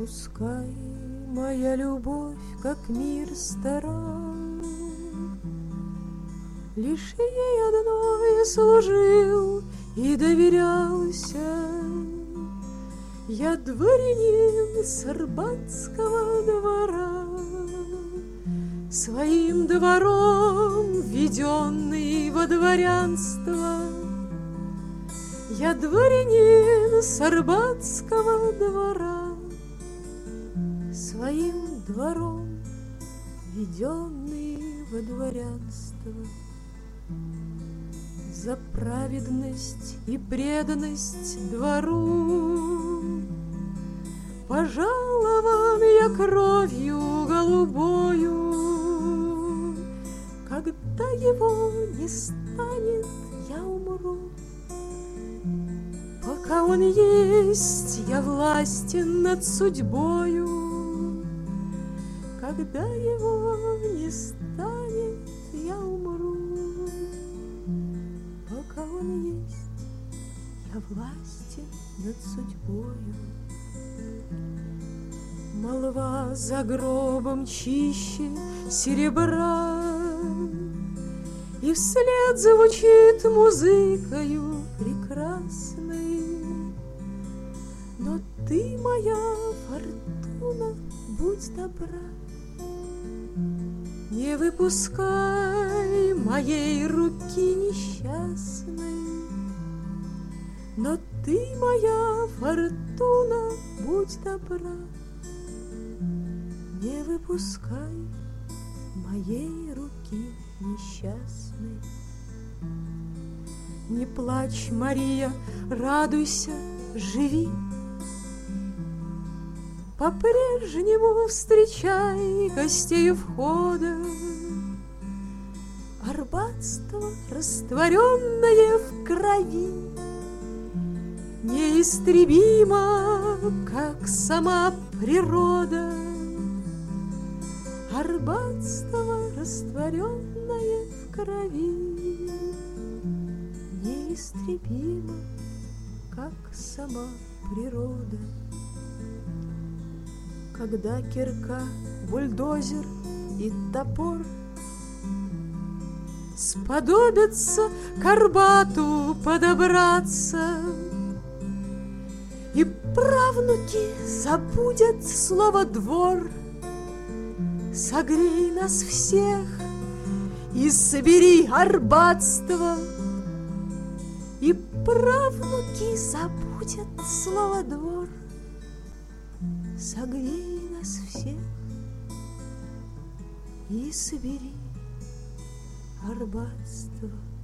Пускай моя любовь, как мир стара, лишь ей одной служил и доверялся. Я дворянин с Арбатского двора, своим двором введенный во дворянство. Я дворянин с Арбатского двора, своим двором введенный во дворянство. За праведность и преданность двору пожалован я кровью голубою. Когда его не станет, я умру. Пока он есть, я властен над судьбою. Когда его не станет, я умру. Пока он есть, я властен над судьбою. Молва за гробом чище серебра, и вслед звучит музыкою прекрасной. Но ты, моя фортуна, будь добра, не выпускай моей руки несчастной. Но ты, моя фортуна, будь добра, не выпускай моей руки несчастной. Не плачь, Мария, радуйся, живи. По-прежнему встречай гостей у входа. Арбатство, растворенное в крови, неистребимо, как сама природа. Арбатство, растворенное в крови, неистребимо, как сама природа. Когда кирка, бульдозер и топор сподобятся к Арбату подобраться, и правнуки забудет слово «двор», согрей нас всех и собери арбатство. И правнуки забудет слово «двор», согрей нас всех и собери арбатство.